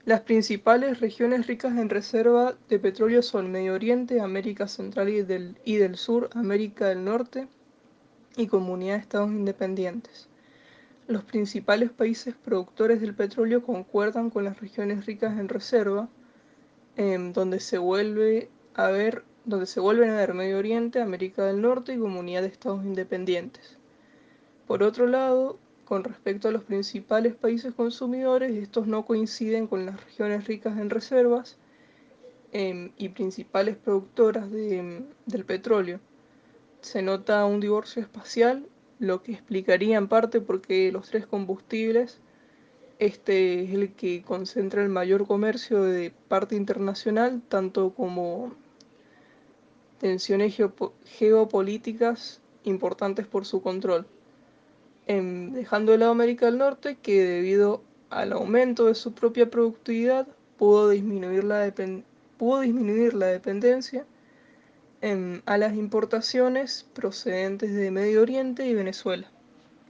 Las principales regiones ricas en reserva de petróleo son Medio Oriente, América Central y del Sur, América del Norte y Comunidad de Estados Independientes. Los principales países productores del petróleo concuerdan con las regiones ricas en reserva, donde se vuelven a ver Medio Oriente, América del Norte y Comunidad de Estados Independientes. Por otro lado, con respecto a los principales países consumidores, estos no coinciden con las regiones ricas en reservas y principales productoras del petróleo. Se nota un divorcio espacial, lo que explicaría en parte por qué los tres combustibles, este es el que concentra el mayor comercio de parte internacional, tanto como tensiones geopolíticas importantes por su control. Dejando de lado América del Norte, que debido al aumento de su propia productividad pudo disminuir la dependencia a las importaciones procedentes de Medio Oriente y Venezuela.